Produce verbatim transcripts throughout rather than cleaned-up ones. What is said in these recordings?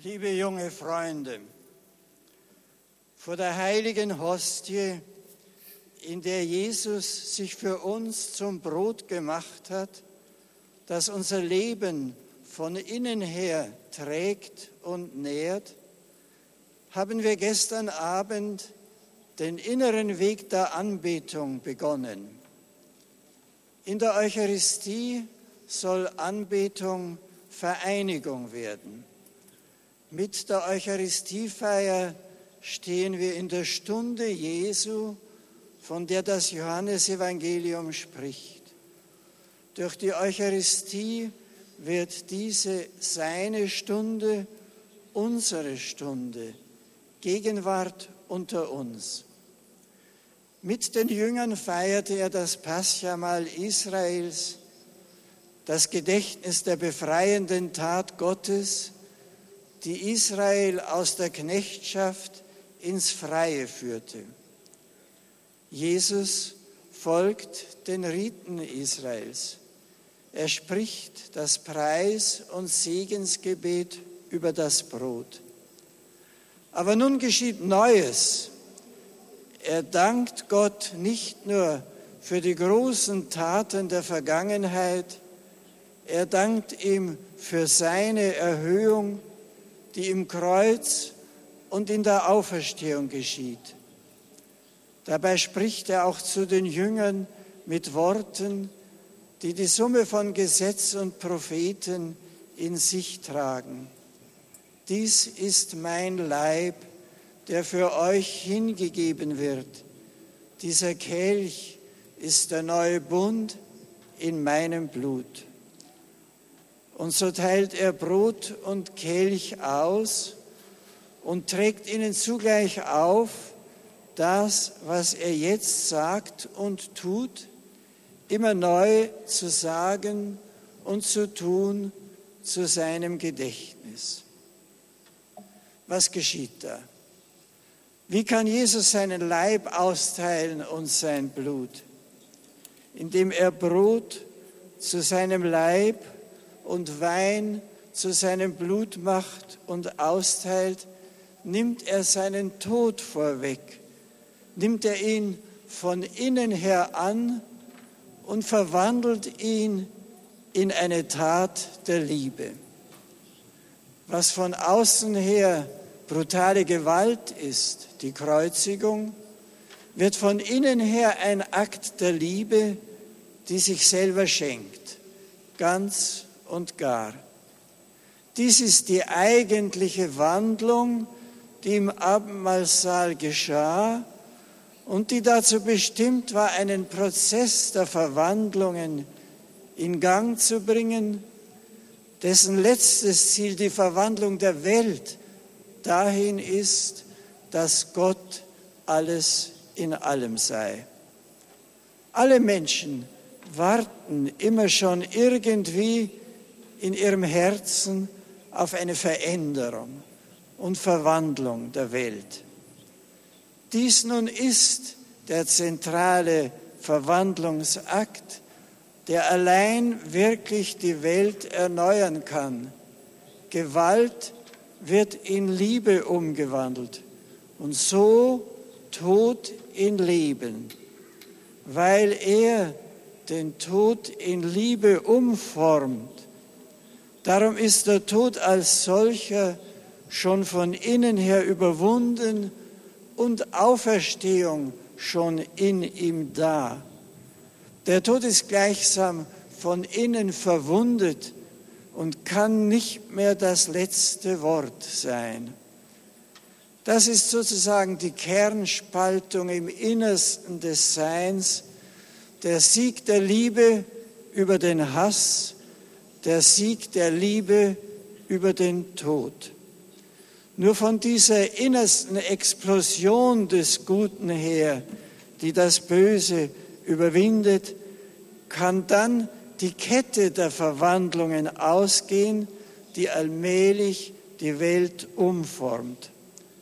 Liebe junge Freunde, vor der heiligen Hostie, in der Jesus sich für uns zum Brot gemacht hat, das unser Leben von innen her trägt und nährt, haben wir gestern Abend den inneren Weg der Anbetung begonnen. In der Eucharistie soll Anbetung Vereinigung werden. Mit der Eucharistiefeier stehen wir in der Stunde Jesu, von der das Johannesevangelium spricht. Durch die Eucharistie wird diese seine Stunde, unsere Stunde, Gegenwart unter uns. Mit den Jüngern feierte er das Paschamahl Israels, das Gedächtnis der befreienden Tat Gottes, die Israel aus der Knechtschaft ins Freie führte. Jesus folgt den Riten Israels. Er spricht das Preis- und Segensgebet über das Brot. Aber nun geschieht Neues. Er dankt Gott nicht nur für die großen Taten der Vergangenheit, er dankt ihm für seine Erhöhung, die im Kreuz und in der Auferstehung geschieht. Dabei spricht er auch zu den Jüngern mit Worten, die die Summe von Gesetz und Propheten in sich tragen. Dies ist mein Leib, der für euch hingegeben wird. Dieser Kelch ist der neue Bund in meinem Blut. Und so teilt er Brot und Kelch aus und trägt ihnen zugleich auf, das, was er jetzt sagt und tut, immer neu zu sagen und zu tun zu seinem Gedächtnis. Was geschieht da? Wie kann Jesus seinen Leib austeilen und sein Blut? Indem er Brot zu seinem Leib und Wein zu seinem Blut macht und austeilt, nimmt er seinen Tod vorweg, nimmt er ihn von innen her an und verwandelt ihn in eine Tat der Liebe. Was von außen her brutale Gewalt ist, die Kreuzigung, wird von innen her ein Akt der Liebe, die sich selber schenkt, ganz und gar. Dies ist die eigentliche Wandlung, die im Abendmahlsaal geschah und die dazu bestimmt war, einen Prozess der Verwandlungen in Gang zu bringen, dessen letztes Ziel die Verwandlung der Welt dahin ist, dass Gott alles in allem sei. Alle Menschen warten immer schon irgendwie in ihrem Herzen auf eine Veränderung und Verwandlung der Welt. Dies nun ist der zentrale Verwandlungsakt, der allein wirklich die Welt erneuern kann. Gewalt wird in Liebe umgewandelt und so Tod in Leben, weil er den Tod in Liebe umformt. Darum ist der Tod als solcher schon von innen her überwunden und Auferstehung schon in ihm da. Der Tod ist gleichsam von innen verwundet und kann nicht mehr das letzte Wort sein. Das ist sozusagen die Kernspaltung im Innersten des Seins, der Sieg der Liebe über den Hass, der Sieg der Liebe über den Tod. Nur von dieser innersten Explosion des Guten her, die das Böse überwindet, kann dann die Kette der Verwandlungen ausgehen, die allmählich die Welt umformt.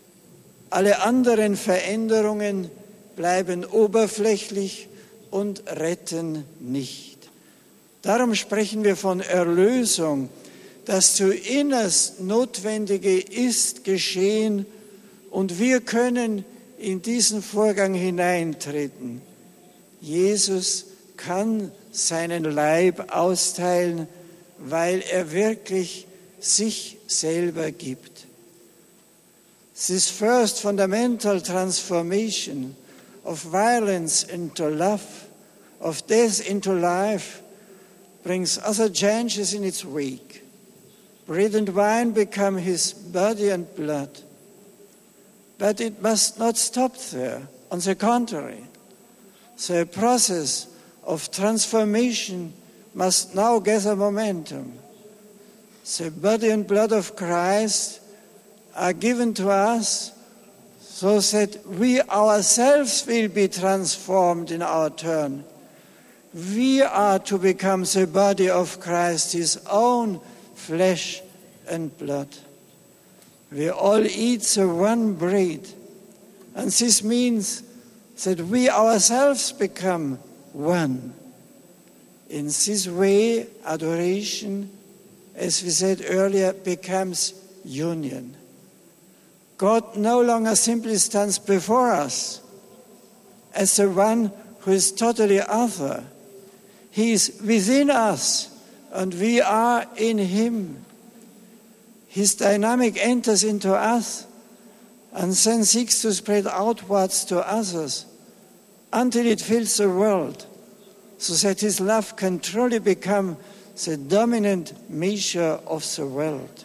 Alle anderen Veränderungen bleiben oberflächlich und retten nicht. Darum sprechen wir von Erlösung, das zuinnerst Notwendige ist geschehen und wir können in diesen Vorgang hineintreten. Jesus kann seinen Leib austeilen, weil er wirklich sich selber gibt. This first fundamental transformation of violence into love, of death into life, brings other changes in its wake. Bread and wine become his body and blood. But it must not stop there. On the contrary, the process of transformation must now gather momentum. The body and blood of Christ are given to us so that we ourselves will be transformed in our turn. We are to become the body of Christ, his own flesh and blood. We all eat the one bread, and this means that we ourselves become one. In this way, adoration, as we said earlier, becomes union. God no longer simply stands before us as the one who is totally other. He is within us, and we are in him. His dynamic enters into us and then seeks to spread outwards to others until it fills the world, so that his love can truly become the dominant measure of the world.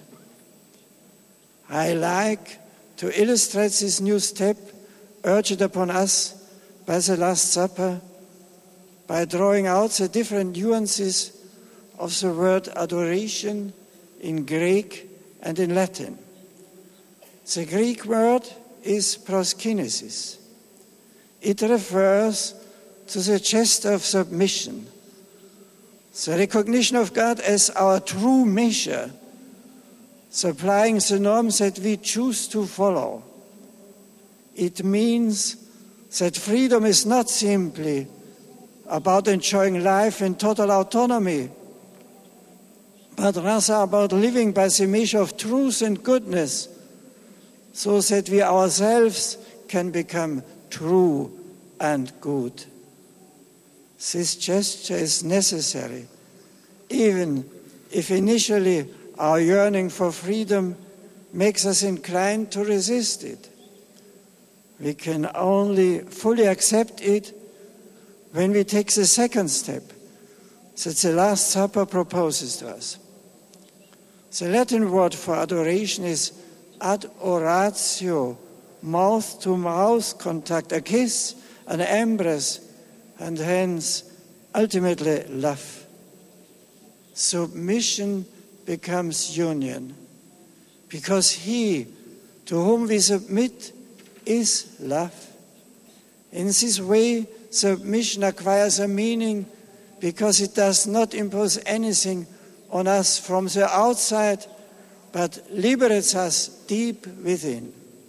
I like to illustrate this new step urged upon us by the Last Supper by drawing out the different nuances of the word adoration in Greek and in Latin. The Greek word is proskinesis. It refers to the gesture of submission, the recognition of God as our true measure, supplying the norms that we choose to follow. It means that freedom is not simply about enjoying life in total autonomy, but rather about living by the measure of truth and goodness, so that we ourselves can become true and good. This gesture is necessary, even if initially our yearning for freedom makes us inclined to resist it. We can only fully accept it when we take the second step that the Last Supper proposes to us. The Latin word for adoration is adoratio, mouth-to-mouth contact, a kiss, an embrace, and hence, ultimately, love. Submission becomes union, because he to whom we submit is love. In this way, submission acquires a meaning because it does not impose anything on us from the outside, but liberates us deep within.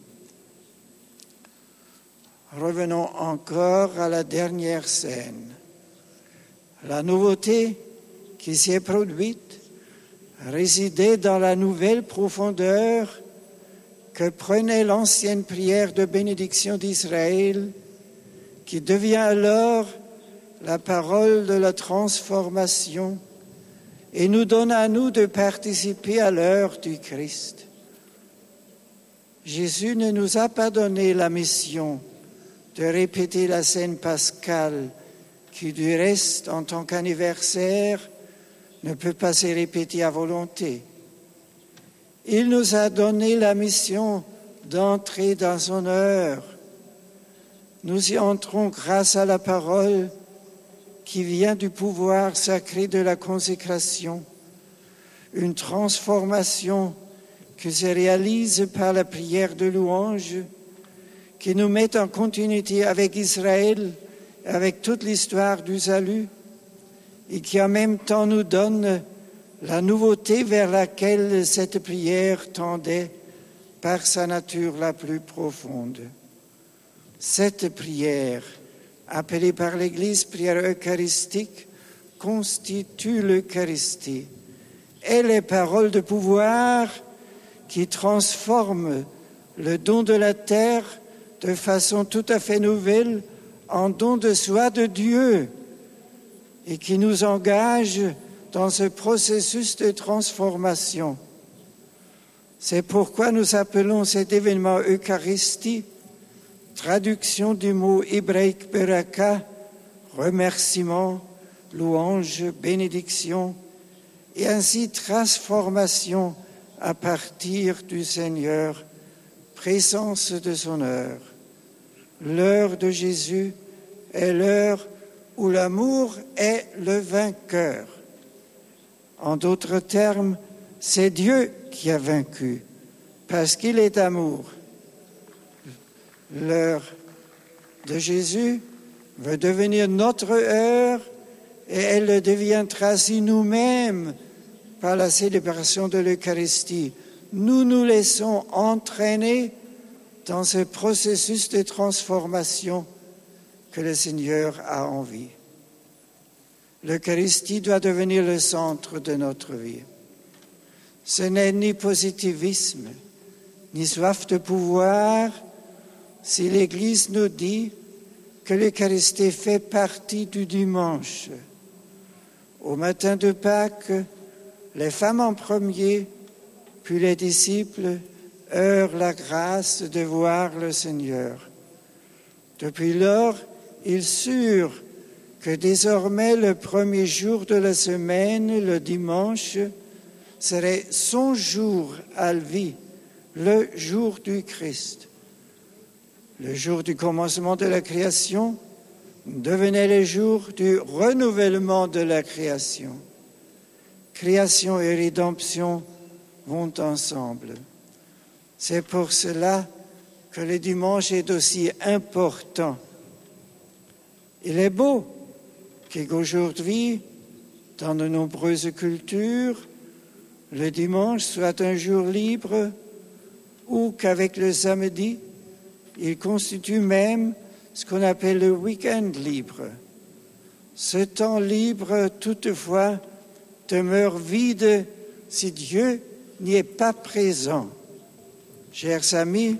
Revenons encore à la dernière scène. La nouveauté qui s'y est produite résidait dans la nouvelle profondeur que prenait l'ancienne prière de bénédiction d'Israël, qui devient alors la parole de la transformation et nous donne à nous de participer à l'heure du Christ. Jésus ne nous a pas donné la mission de répéter la scène pascale qui, du reste, en tant qu'anniversaire, ne peut pas se répéter à volonté. Il nous a donné la mission d'entrer dans son heure. Nous y entrons grâce à la parole qui vient du pouvoir sacré de la consécration, une transformation qui se réalise par la prière de louange, qui nous met en continuité avec Israël, avec toute l'histoire du salut, et qui en même temps nous donne la nouveauté vers laquelle cette prière tendait par sa nature la plus profonde. Cette prière, appelée par l'Église prière eucharistique, constitue l'Eucharistie. et les paroles de pouvoir qui transforment le don de la terre de façon tout à fait nouvelle en don de soi de Dieu et qui nous engage dans ce processus de transformation. C'est pourquoi nous appelons cet événement Eucharistie, traduction du mot hébraïque beraka, remerciement, louange, bénédiction, et ainsi transformation à partir du Seigneur, présence de son heure. L'heure de Jésus est l'heure où l'amour est le vainqueur. En d'autres termes, c'est Dieu qui a vaincu, parce qu'il est amour. L'heure de Jésus veut devenir notre heure et elle le deviendra si nous-mêmes, par la célébration de l'Eucharistie, nous nous laissons entraîner dans ce processus de transformation que le Seigneur a envie. L'Eucharistie doit devenir le centre de notre vie. Ce n'est ni positivisme, ni soif de pouvoir, si l'Église nous dit que l'Eucharistie fait partie du dimanche. Au matin de Pâques, les femmes en premier, puis les disciples, eurent la grâce de voir le Seigneur. Depuis lors, ils surent que désormais le premier jour de la semaine, le dimanche, serait son jour à vie, le jour du Christ. Le jour du commencement de la création devenait le jour du renouvellement de la création. Création et rédemption vont ensemble. C'est pour cela que le dimanche est aussi important. Il est beau qu'aujourd'hui, dans de nombreuses cultures, le dimanche soit un jour libre ou qu'avec le samedi, il constitue même ce qu'on appelle le week-end libre. Ce temps libre, toutefois, demeure vide si Dieu n'y est pas présent. Chers amis,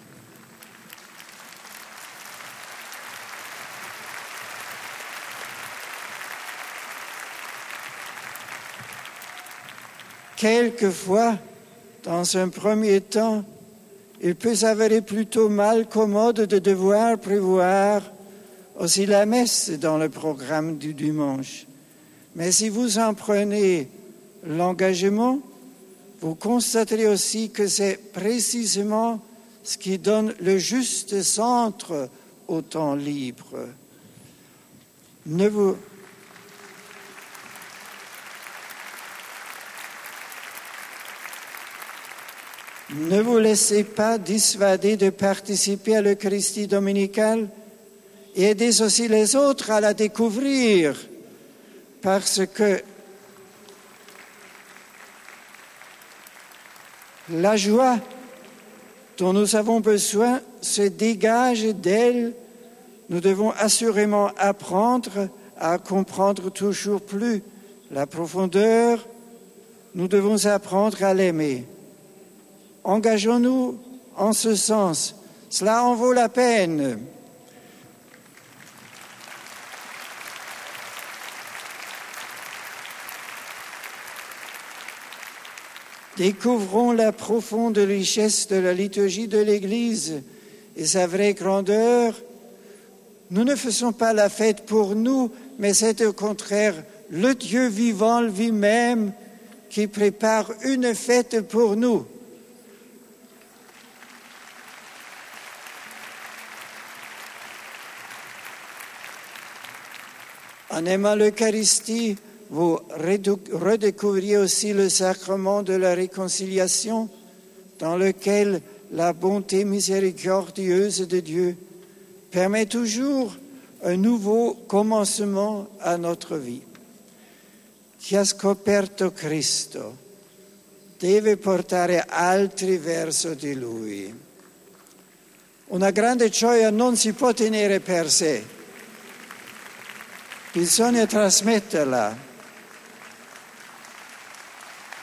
quelquefois, dans un premier temps, il peut s'avérer plutôt mal commode de devoir prévoir aussi la messe dans le programme du dimanche. Mais si vous en prenez l'engagement, vous constaterez aussi que c'est précisément ce qui donne le juste centre au temps libre. Ne vous, ne vous laissez pas dissuader de participer à l'Eucharistie dominicale et aidez aussi les autres à la découvrir, parce que la joie dont nous avons besoin se dégage d'elle. Nous devons assurément apprendre à comprendre toujours plus la profondeur. Nous devons apprendre à l'aimer. Engageons-nous en ce sens. Cela en vaut la peine. Découvrons la profonde richesse de la liturgie de l'Église et sa vraie grandeur. Nous ne faisons pas la fête pour nous, mais c'est au contraire le Dieu vivant lui-même qui prépare une fête pour nous. En aimant l'Eucharistie, vous redécouvriez aussi le sacrement de la réconciliation, dans lequel la bonté miséricordieuse de Dieu permet toujours un nouveau commencement à notre vie. Chi ha scoperto Cristo deve portare altri verso di Lui. Una grande gioia non si può tenere per sé, bisogna trasmetterla.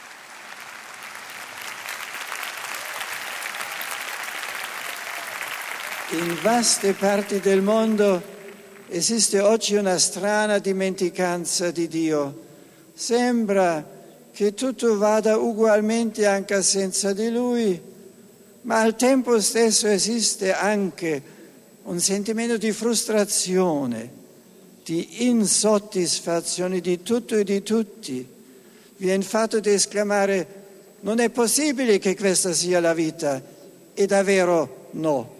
In vaste parti del mondo esiste oggi una strana dimenticanza di Dio. Sembra che tutto vada ugualmente anche senza di Lui, ma al tempo stesso esiste anche un sentimento di frustrazione, di insoddisfazione di tutto e di tutti. Viene fatto di esclamare: non è possibile che questa sia la vita, e davvero no.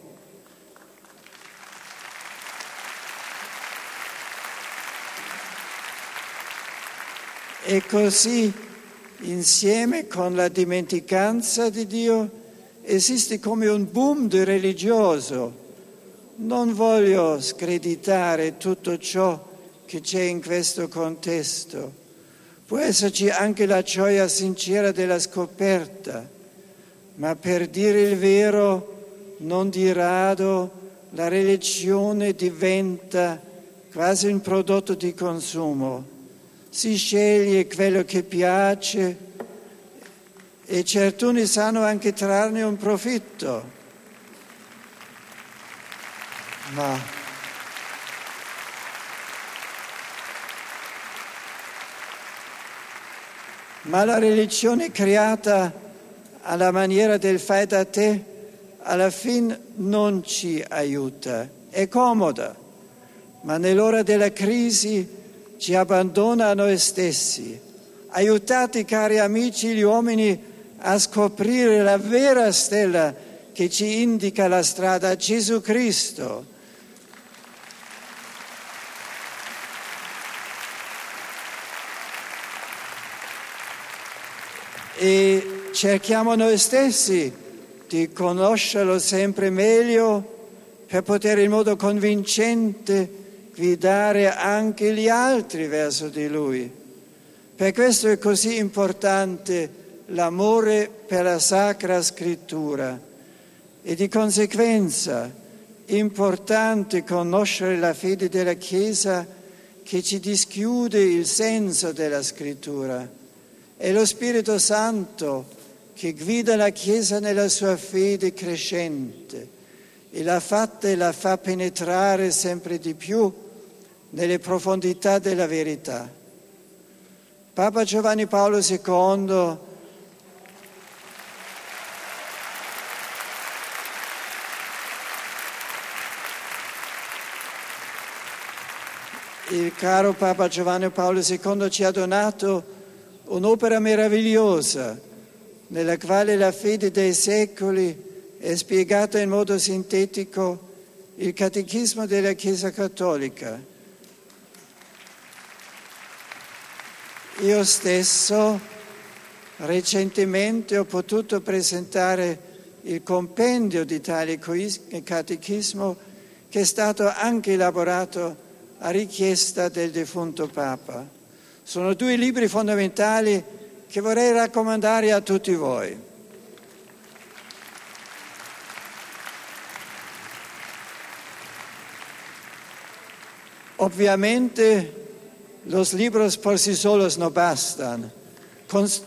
E così, insieme con la dimenticanza di Dio, esiste come un boom di religioso. Non voglio screditare tutto ciò che c'è in questo contesto. Può esserci anche la gioia sincera della scoperta, ma per dire il vero, non di rado la religione diventa quasi un prodotto di consumo. Si sceglie quello che piace e certuni sanno anche trarne un profitto. Ma, ma la religione creata alla maniera del fai da te alla fine non ci aiuta. È comoda, ma nell'ora della crisi ci abbandona a noi stessi. Aiutate, cari amici, gli uomini a scoprire la vera stella che ci indica la strada, Gesù Cristo. E cerchiamo noi stessi di conoscerlo sempre meglio per poter in modo convincente guidare anche gli altri verso di Lui. Per questo è così importante l'amore per la Sacra Scrittura e di conseguenza importante conoscere la fede della Chiesa che ci dischiude il senso della Scrittura. È lo Spirito Santo che guida la Chiesa nella sua fede crescente e la fatta e la fa penetrare sempre di più nelle profondità della verità. Papa Giovanni Paolo secondo il caro Papa Giovanni Paolo secondo ci ha donato un'opera meravigliosa nella quale la fede dei secoli è spiegata in modo sintetico, il Catechismo della Chiesa Cattolica. Io stesso recentemente ho potuto presentare il compendio di tale catechismo che è stato anche elaborato a richiesta del defunto Papa. Sono due libri fondamentali che vorrei raccomandare a tutti voi. Ovviamente los libros por sí solos no bastan. Const-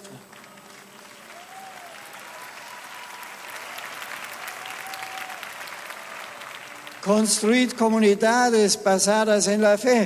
Construid comunidades basadas en la fe.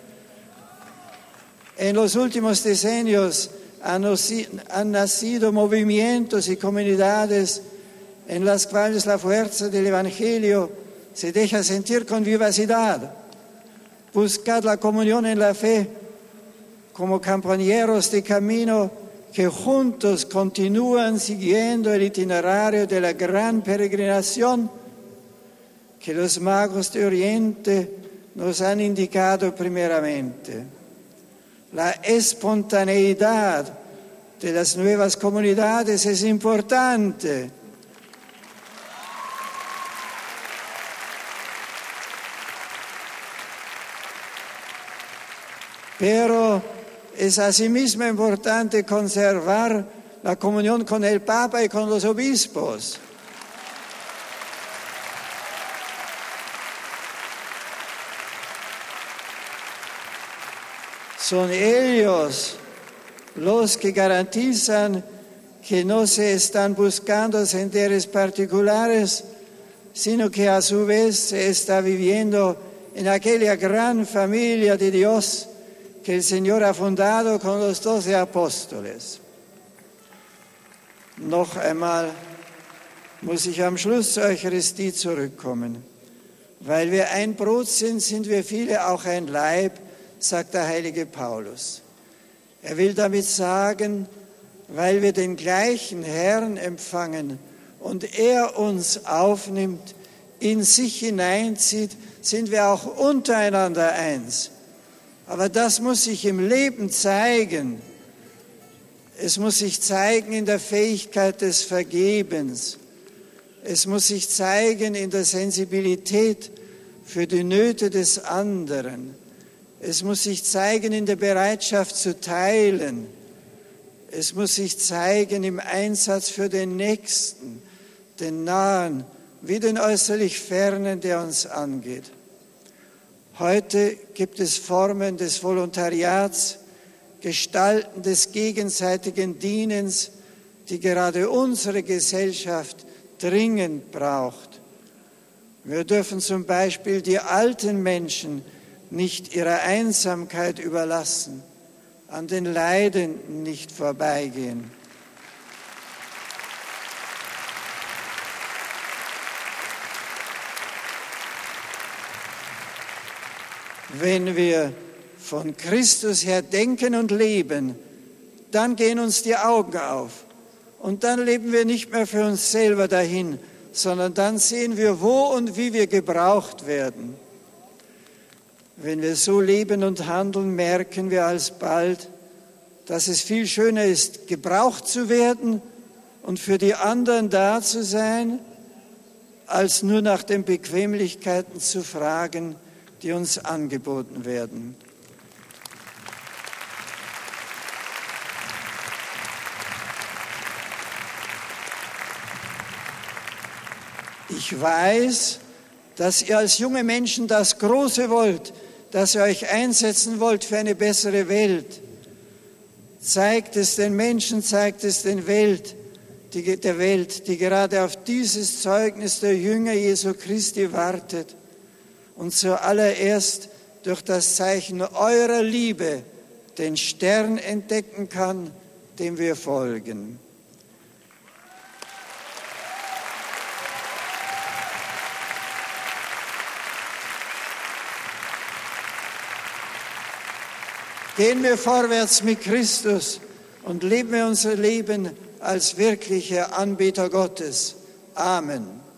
En los últimos decenios han, han nacido movimientos y comunidades en las cuales la fuerza del Evangelio se deja sentir con vivacidad. Buscad la comunión en la fe como compañeros de camino que juntos continúan siguiendo el itinerario de la gran peregrinación que los magos de Oriente nos han indicado primeramente. La espontaneidad de las nuevas comunidades es importante. Pero es asimismo importante conservar la comunión con el Papa y con los obispos. Son ellos los que garantizan que no se están buscando senderos particulares, sino que a su vez se está viviendo en aquella gran familia de Dios que el Señor ha fundado con los doce Apóstoles. Noch einmal muss ich am Schluss zur Eucharistie zurückkommen. Weil wir ein Brot sind, sind wir viele auch ein Leib, sagt der heilige Paulus. Er will damit sagen, weil wir den gleichen Herrn empfangen und er uns aufnimmt, in sich hineinzieht, sind wir auch untereinander eins. Aber das muss sich im Leben zeigen. Es muss sich zeigen in der Fähigkeit des Vergebens. Es muss sich zeigen in der Sensibilität für die Nöte des anderen. Es muss sich zeigen in der Bereitschaft zu teilen. Es muss sich zeigen im Einsatz für den Nächsten, den Nahen, wie den äußerlich Fernen, der uns angeht. Heute gibt es Formen des Volontariats, Gestalten des gegenseitigen Dienens, die gerade unsere Gesellschaft dringend braucht. Wir dürfen zum Beispiel die alten Menschen nicht ihrer Einsamkeit überlassen, an den Leidenden nicht vorbeigehen. Wenn wir von Christus her denken und leben, dann gehen uns die Augen auf. Und dann leben wir nicht mehr für uns selber dahin, sondern dann sehen wir, wo und wie wir gebraucht werden. Wenn wir so leben und handeln, merken wir alsbald, dass es viel schöner ist, gebraucht zu werden und für die anderen da zu sein, als nur nach den Bequemlichkeiten zu fragen, die uns angeboten werden. Ich weiß, dass ihr als junge Menschen das Große wollt, dass ihr euch einsetzen wollt für eine bessere Welt. Zeigt es den Menschen, zeigt es den Welt, die, der Welt, die gerade auf dieses Zeugnis der Jünger Jesu Christi wartet und zuallererst durch das Zeichen eurer Liebe den Stern entdecken kann, dem wir folgen. Gehen wir vorwärts mit Christus und leben wir unser Leben als wirkliche Anbeter Gottes. Amen.